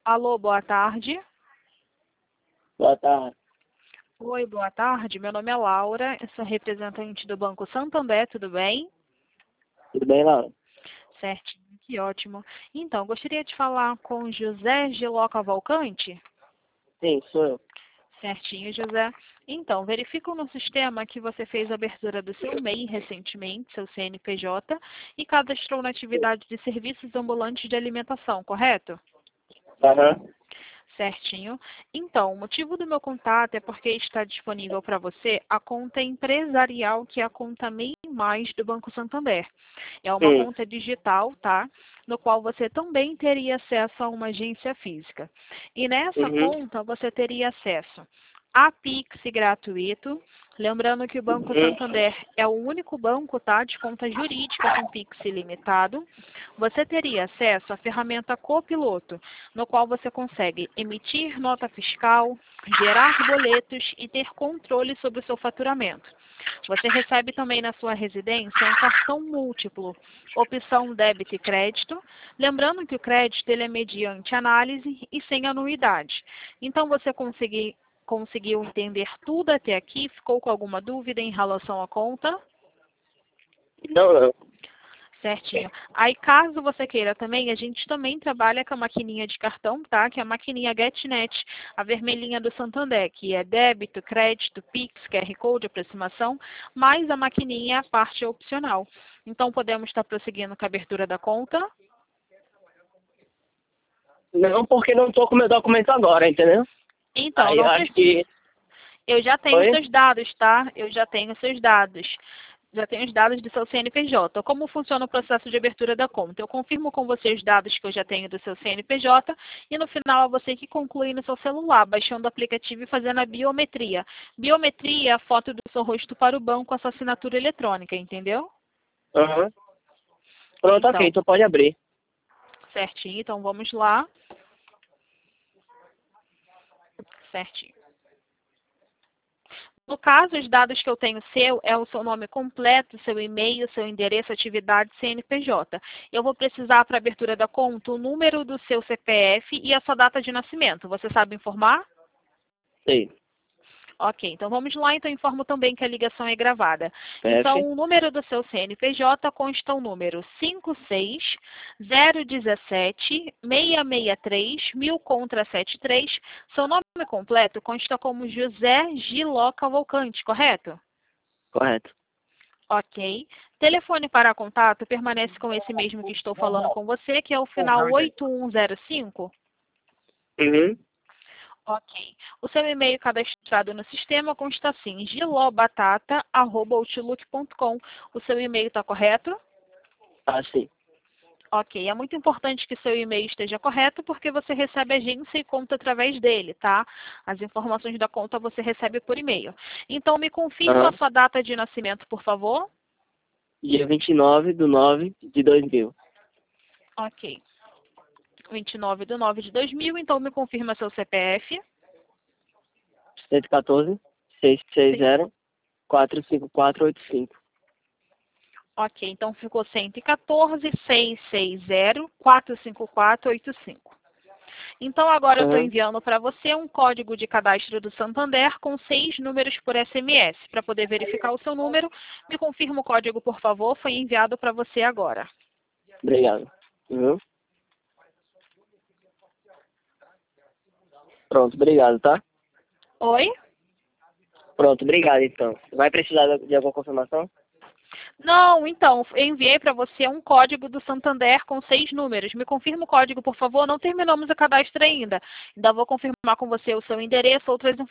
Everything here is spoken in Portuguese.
Alô, boa tarde. Boa tarde. Oi, boa tarde. Meu nome é Laura, eu sou representante do Banco Santander, tudo bem? Tudo bem, Laura? Certinho, que ótimo. Então, gostaria de falar com José Giló Cavalcante? Sim, sou eu. Certinho, José. Então, verifico no sistema que você fez a abertura do seu MEI recentemente, seu CNPJ, e cadastrou na atividade de serviços ambulantes de alimentação, correto? Aham. Certinho. Então, o motivo do meu contato é porque está disponível para você a conta empresarial, que é a conta MEI Mais do Banco Santander. É uma conta digital, tá? No qual você também teria acesso a uma agência física. E nessa Uhum. conta você teria acesso a Pix gratuito. Lembrando que o Banco Uhum. Santander é o único banco, tá, de conta jurídica com Pix ilimitado. Você teria acesso à ferramenta Copiloto, no qual você consegue emitir nota fiscal, gerar boletos e ter controle sobre o seu faturamento. Você recebe também na sua residência um cartão múltiplo, opção débito e crédito. Lembrando que o crédito ele é mediante análise e sem anuidade. Então, você conseguiu entender tudo até aqui? Ficou com alguma dúvida em relação à conta? Não. Certinho. Aí, caso você queira também, a gente também trabalha com a maquininha de cartão, tá? Que é a maquininha GetNet, a vermelhinha do Santander, que é débito, crédito, Pix, QR Code, aproximação, mas a maquininha é a parte opcional. Então, podemos estar prosseguindo com a abertura da conta? Não, porque não tô com meu documento agora, entendeu? Então, Aí eu não acho precisa. que... Eu já tenho Oi? seus dados, tá? Eu já tenho seus dados. Já tenho os dados do seu CNPJ. Como funciona o processo de abertura da conta? Eu confirmo com você os dados que eu já tenho do seu CNPJ e no final é você que conclui no seu celular, baixando o aplicativo e fazendo a biometria. Biometria é a foto do seu rosto para o banco com a sua assinatura eletrônica, entendeu? Aham. Pronto, ok, Então, então pode abrir. certinho. Então, vamos lá. Certinho. No caso, os dados que eu tenho seu é o seu nome completo, seu e-mail, seu endereço, atividade, CNPJ. Eu vou precisar para a abertura da conta o número do seu CPF e a sua data de nascimento. Você sabe informar? Sei. Ok, então vamos lá. Então informo também que a ligação é gravada. Então PF. o número do seu CNPJ consta o número 56017-663-1000 contra 73. Seu nome completo consta como José Giló Cavalcante, correto? Correto. Ok. Telefone para contato permanece com esse mesmo que estou falando com você, que é o final 8105? Uhum. Ok. O seu e-mail cadastrado no sistema consta assim, gilobatata@outlook.com. O seu e-mail está correto? Ah, sim. Ok. É muito importante que seu e-mail esteja correto, porque você recebe agência e conta através dele, tá? As informações da conta você recebe por e-mail. Então, me confirma a Aham. sua data de nascimento, por favor. Dia 29/9/2000. Ok. 29/9/2000. Então, me confirma seu CPF. 114 660 45485. Ok, então ficou 114-660-45485. Então agora eu estou Aham. enviando para você um código de cadastro do Santander com 6 números por SMS. Para poder verificar o seu número, me confirma o código, por favor. Foi enviado para você agora. Obrigado. Uhum. Pronto, obrigado, tá? Oi? Pronto, obrigado então. Vai precisar de alguma confirmação? Não, então, eu enviei para você um código do Santander com 6 números. Me confirma o código, por favor. Não terminamos o cadastro ainda. Ainda vou confirmar com você o seu endereço, outras informações